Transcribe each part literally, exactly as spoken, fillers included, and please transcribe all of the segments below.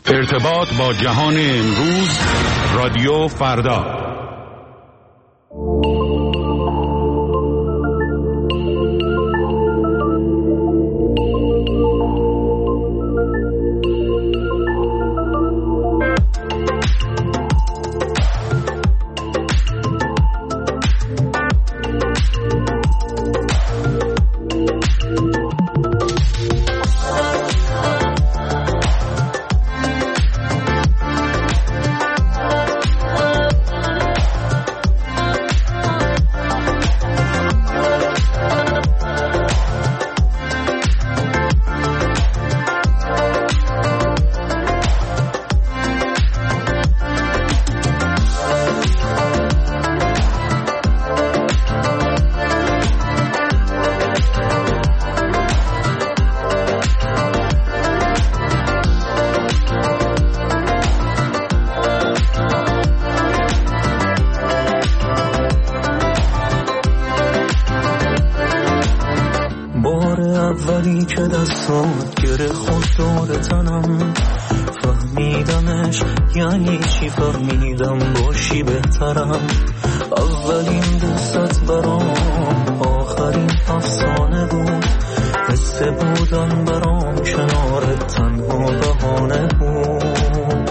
ارتباط با جهان امروز، رادیو فردا. اولی که دستات گره خود دور تنم، فهمیدمش یعنی چی، فهمیدم باشی بهترم. اولین دوستت برام آخرین افسانه بود، حس بودن برام کنارت تنها بهانه بود.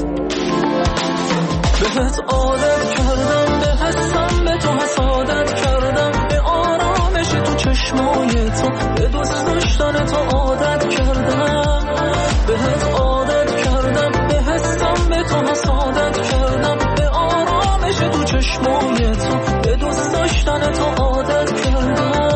بهت عادت کردم، به حسم به تو حسادت کردم، به آرامش تو چشمای تو، به دوست داشتن تو عادت کردم. بهت عادت کردم، به حسم به تو حسادت کردم، به آرامش تو چشمای تو، به دوست داشتن تو عادت کردم.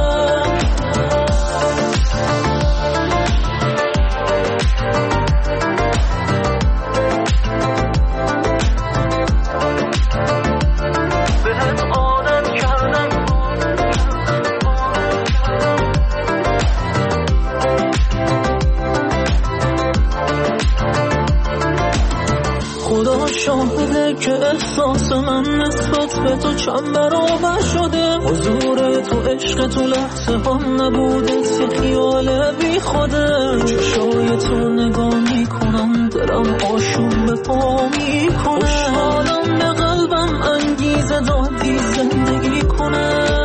شاهده که احساس من نسبت به تو چند برابر شده. حضور تو، عشق تو لحظه هم نبوده، یه خیال بی خوده. چشای تو نگاه میکنم، دلم آشوب به پا میکنه. خوشحالم به قلبم انگیزه دادی زندگی کنه.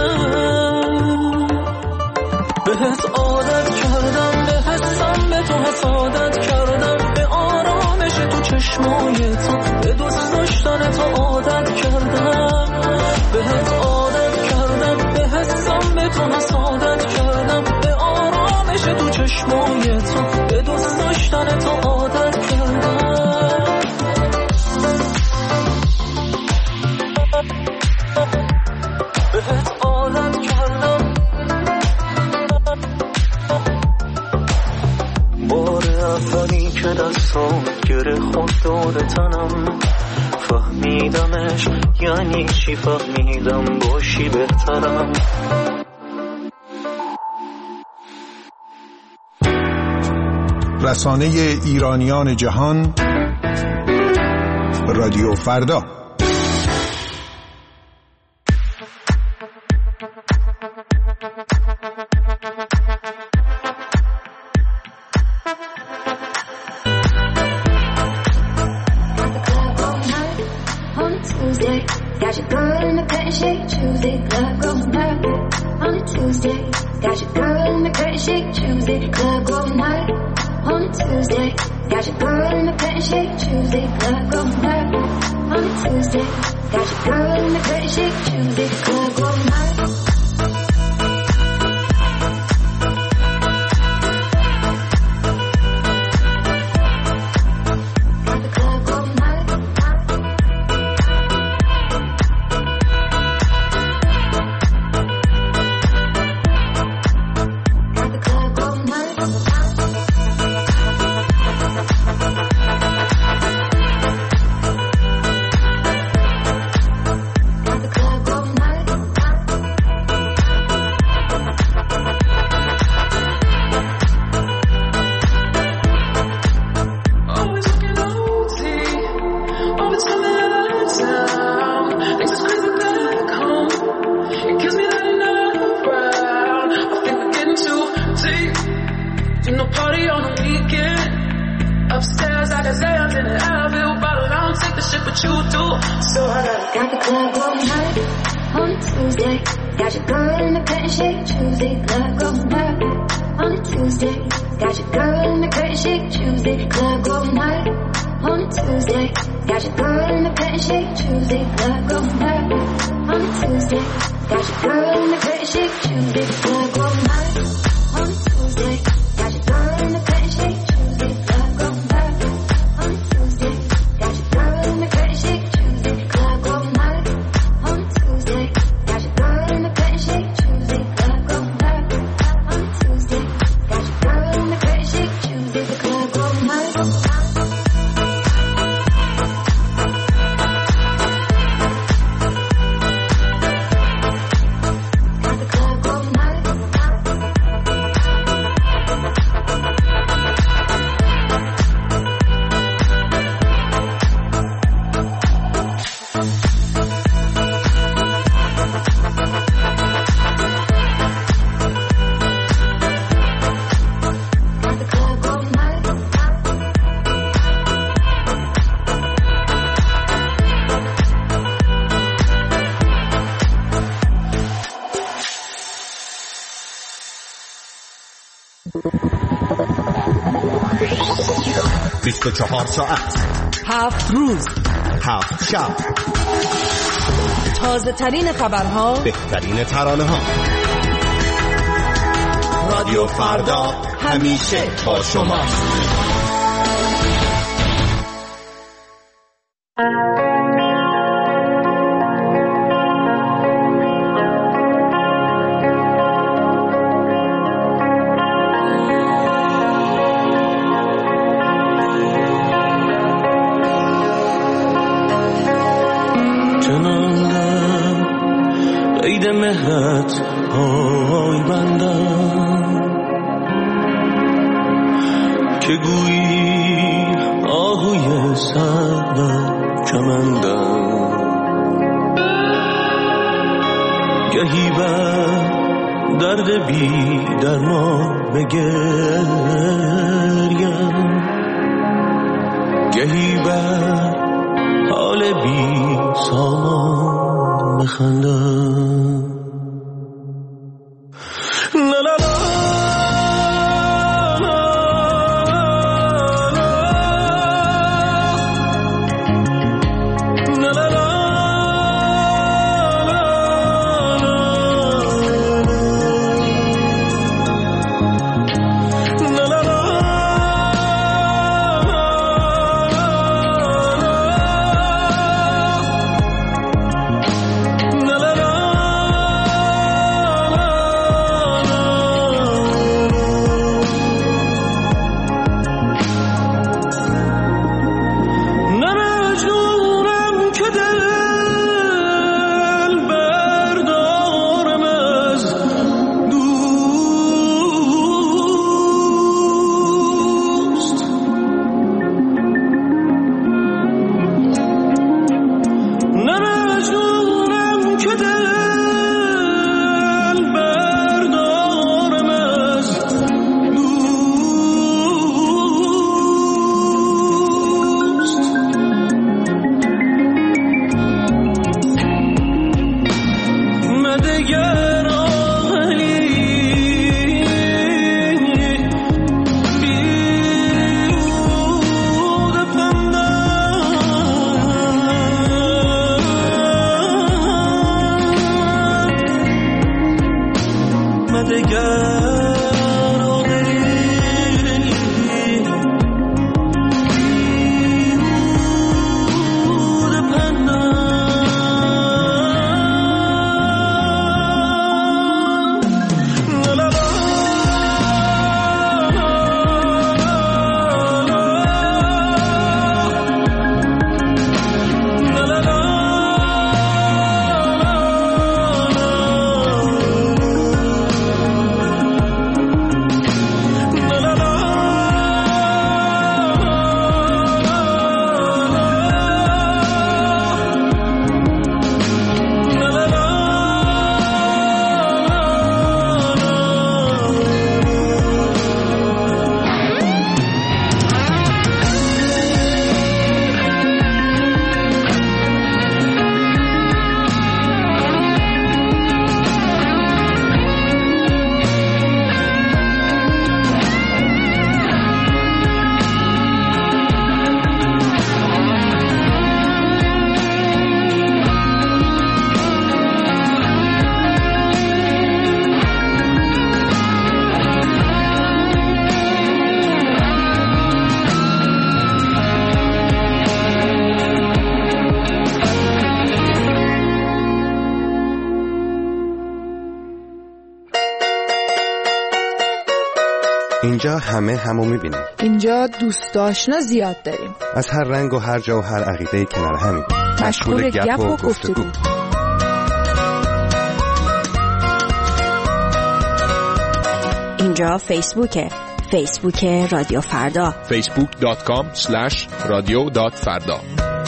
بهت عادت کردم، به حسم به تو حسادت کردم، به آرامش تو چشمای تو، به دوست داشتن تو عادت کردم. بهت عادت کردم، به حسم به تو حسادت کردم، به آرامش تو چشمای تو، به دوست داشتن تو عادت کردم. بهت عادت کردم. بار اولی که دستام گره خود دور تنم، فهمیدمش یعنی چی، فهمیدم باشی بهترم. رسانه ایرانیان جهان، رادیو فردا. Got your girl in the curtain shake, Tuesday, club going night. On a Tuesday, got your girl in the curtain shake, Tuesday, club going night. On a Tuesday, got your girl in the curtain shake, Tuesday, club going night. On a Tuesday, got your girl in the curtain shake, Tuesday, club going night. what you do. So I got the club going hard on a Tuesday. Got your girl in the curtain shake Tuesday. Club going hard on a Tuesday. Got your girl in the curtain shake Tuesday. Club going hard on a Tuesday. Got your girl in the curtain shake Tuesday. Club going hard on a Tuesday. Got your girl in the curtain shake Tuesday. Club going hard on a Tuesday. Got your girl in the curtain shake Tuesday. Club going hard on a Tuesday. Got your girl in the curtain shake Tuesday. Club going hard on a Tuesday. Got your girl in the curtain shake Tuesday. Club going hard on a Tuesday. Got your girl in the curtain shake Tuesday. The club going hard. بیست و چهار ساعت، هفت روز، هفت شب، تازه ترین خبرها، بهترین ترانه ها. رادیو فردا همیشه با شماست. همه همو میبینیم. اینجا دوست آشنا زیاد داریم. از هر رنگ و هر جا و هر عقیده کنار همیم. مشغول گپ و گفتگو. اینجا فیسبوکه. فیسبوک رادیو فردا. فیسبوک دات کام اسلش رادیو دات فردا.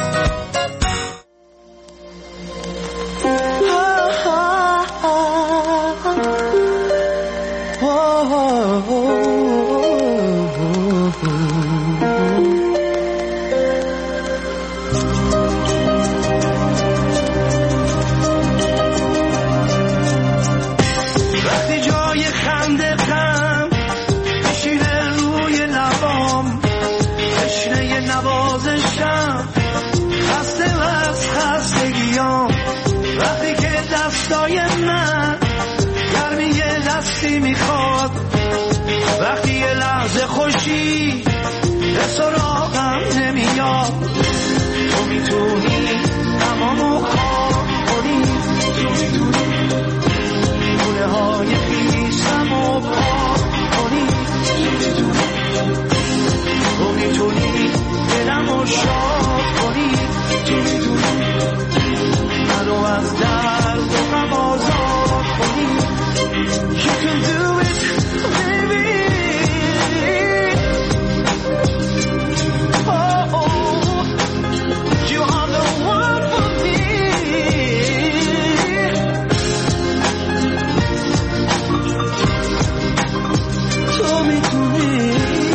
وقتی یه لحظه خوشی به سراغم نمیاد، تو میتونی تمامو خواب کنی، تو میتونی گونه های خیسمو پاک کنی، تو میتونی دلمو شاد کنی، تو میتونی منو از درد و غم آزاد کنی. You can do it, baby. Oh, oh, you are the one for me. تو میتونی.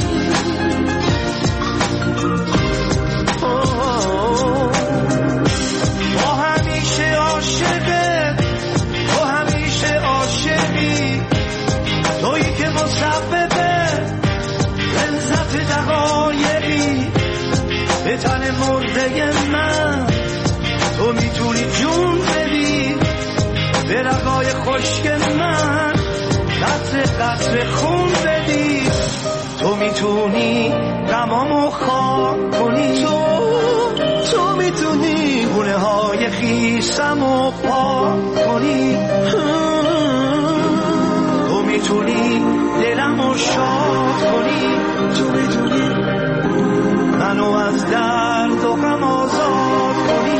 Oh, با همیشه عاشقه، تو همیشه عاشقی، تویی که مسببه لذت دقایقی به تن مرده من، تو میتونی جون بدی به رگای خشک من، قطره قطره خون بدی، تو میتونی غمامو خواب کنی، تو تو میتونی گونه های خیسمو پاک کنی، تو میتونی دلمو شاد کنی، تو میتونی منو از درد و غم آزاد کنی.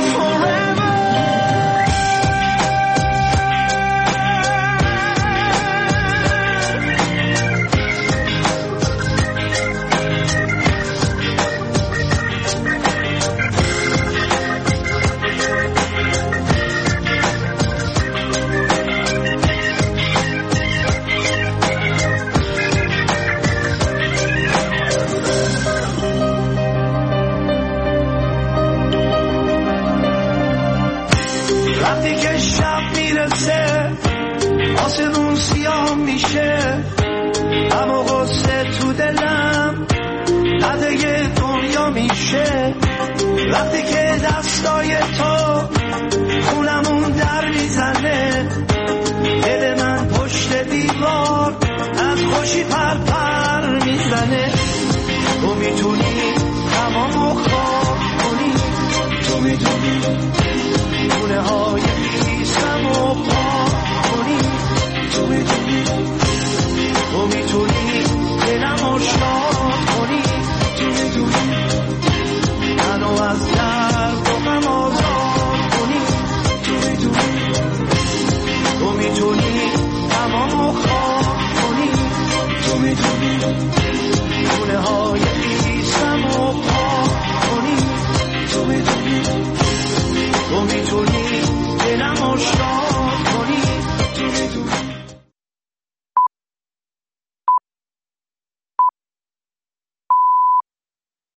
وقتی که شب میرسه آسمون سیاه میشه، اما غصه تو دلم قده دنیا میشه، وقتی که دستای تو خونمون در میزنه، دل من پشت دیوار از خوشی پر پر میزنه، تو میتونی تمامو خواب کنی، تو میتونی گونه های خیسمو پاک کنی، تو میتونی تو میتونی دلمو شاد